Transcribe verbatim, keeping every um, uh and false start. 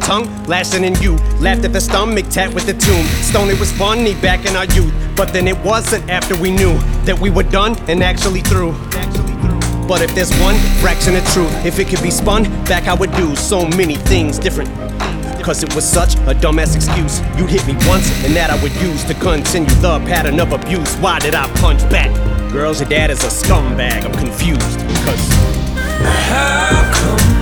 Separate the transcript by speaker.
Speaker 1: tongue, lashing in you. Laughed at the stomach, tat with the tomb. Stone, it was funny back in our youth, but then it wasn't after we knew that we were done and actually through. But if there's one fraction of truth, if it could be spun back, I would do so many things different. Cause it was such a dumbass excuse. You'd hit me once, and that I would use to continue the pattern of abuse. Why did I punch back? Girls, your dad is a scumbag. I'm confused, cause
Speaker 2: how come